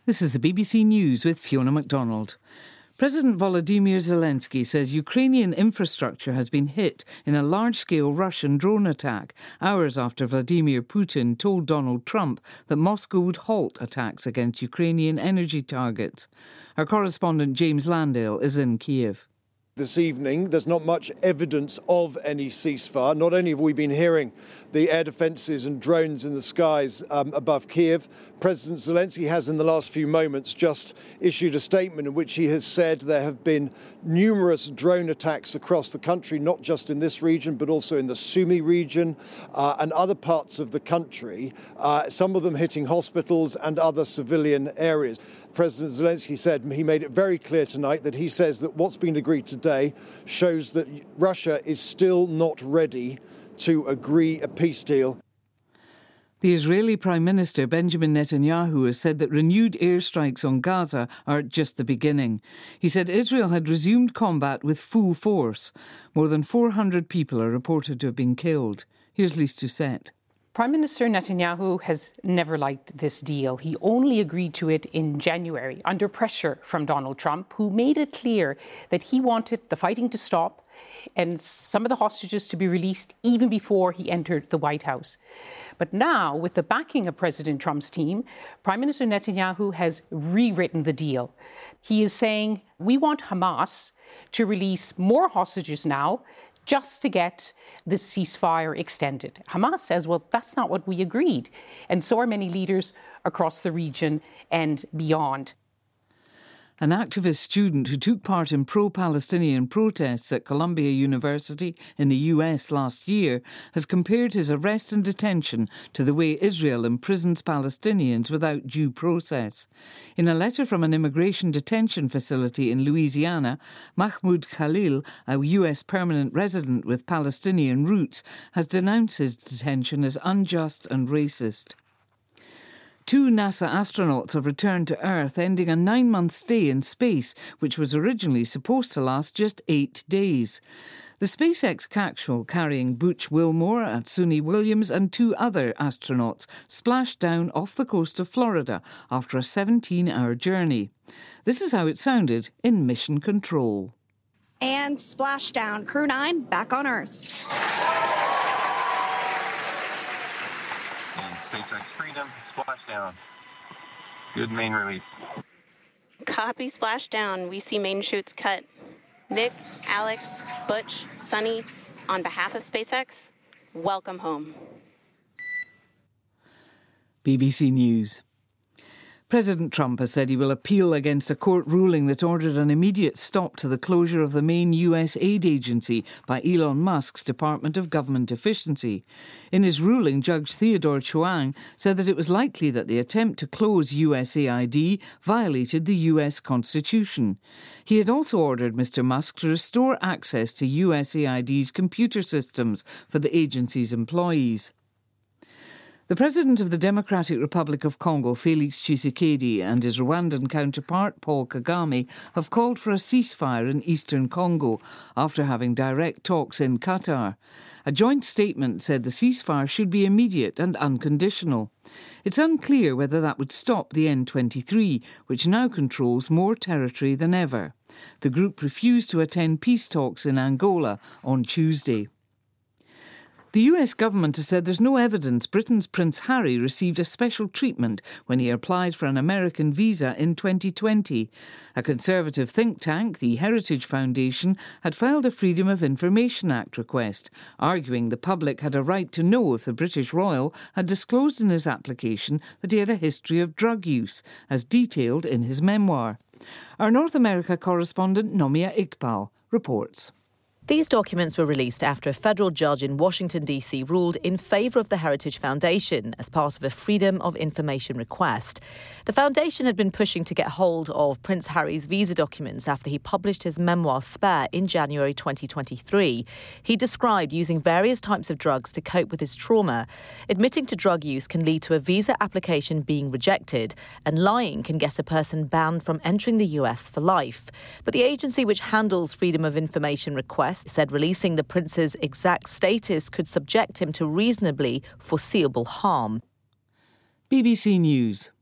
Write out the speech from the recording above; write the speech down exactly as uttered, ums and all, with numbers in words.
This is the B B C News with Fiona MacDonald. President Volodymyr Zelensky says Ukrainian infrastructure has been hit in a large-scale Russian drone attack, hours after Vladimir Putin told Donald Trump that Moscow would halt attacks against Ukrainian energy targets. Our correspondent James Landale is in Kiev. This evening, there's not much evidence of any ceasefire. Not only have we been hearing the air defences and drones in the skies um, above Kiev, President Zelensky has in the last few moments just issued a statement in which he has said there have been numerous drone attacks across the country, not just in this region, but also in the Sumy region uh, and other parts of the country, uh, some of them hitting hospitals and other civilian areas. President Zelensky said he made it very clear tonight that he says that what's been agreed today shows that Russia is still not ready to agree a peace deal. The Israeli Prime Minister Benjamin Netanyahu has said that renewed airstrikes on Gaza are just the beginning. He said Israel had resumed combat with full force. More than four hundred people are reported to have been killed. Here's Lise Doucette. Prime Minister Netanyahu has never liked this deal. He only agreed to it in January under pressure from Donald Trump, who made it clear that he wanted the fighting to stop and some of the hostages to be released even before he entered the White House. But now, with the backing of President Trump's team, Prime Minister Netanyahu has rewritten the deal. He is saying, we want Hamas to release more hostages now, just to get the ceasefire extended. Hamas says, well, that's not what we agreed. And so are many leaders across the region and beyond. An activist student who took part in pro-Palestinian protests at Columbia University in the U S last year has compared his arrest and detention to the way Israel imprisons Palestinians without due process. In a letter from an immigration detention facility in Louisiana, Mahmoud Khalil, a U S permanent resident with Palestinian roots, has denounced his detention as unjust and racist. Two NASA astronauts have returned to Earth, ending a nine-month stay in space, which was originally supposed to last just eight days. The SpaceX capsule carrying Butch Wilmore, Suni Williams and two other astronauts splashed down off the coast of Florida after a seventeen-hour journey. This is how it sounded in Mission Control. And splashdown. Crew nine back on Earth. SpaceX Freedom, splashdown. Good main release. Copy, splashdown. We see main chutes cut. Nick, Alex, Butch, Sunny, on behalf of SpaceX, welcome home. B B C News. President Trump has said he will appeal against a court ruling that ordered an immediate stop to the closure of the main U S aid agency by Elon Musk's Department of Government Efficiency. In his ruling, Judge Theodore Chuang said that it was likely that the attempt to close U S A I D violated the U S Constitution. He had also ordered Mister Musk to restore access to U S A I D's computer systems for the agency's employees. The President of the Democratic Republic of Congo, Félix Tshisekedi, and his Rwandan counterpart, Paul Kagame, have called for a ceasefire in eastern Congo after having direct talks in Qatar. A joint statement said the ceasefire should be immediate and unconditional. It's unclear whether that would stop the M twenty-three, which now controls more territory than ever. The group refused to attend peace talks in Angola on Tuesday. The U S government has said there's no evidence Britain's Prince Harry received a special treatment when he applied for an American visa in twenty twenty. A Conservative think tank, the Heritage Foundation, had filed a Freedom of Information Act request, arguing the public had a right to know if the British royal had disclosed in his application that he had a history of drug use, as detailed in his memoir. Our North America correspondent Nomia Iqbal reports. These documents were released after a federal judge in Washington, D C ruled in favour of the Heritage Foundation as part of a Freedom of Information request. The foundation had been pushing to get hold of Prince Harry's visa documents after he published his memoir Spare in January twenty twenty-three. He described using various types of drugs to cope with his trauma. Admitting to drug use can lead to a visa application being rejected, and lying can get a person banned from entering the U S for life. But the agency which handles Freedom of Information requests said releasing the prince's exact status could subject him to reasonably foreseeable harm. B B C News.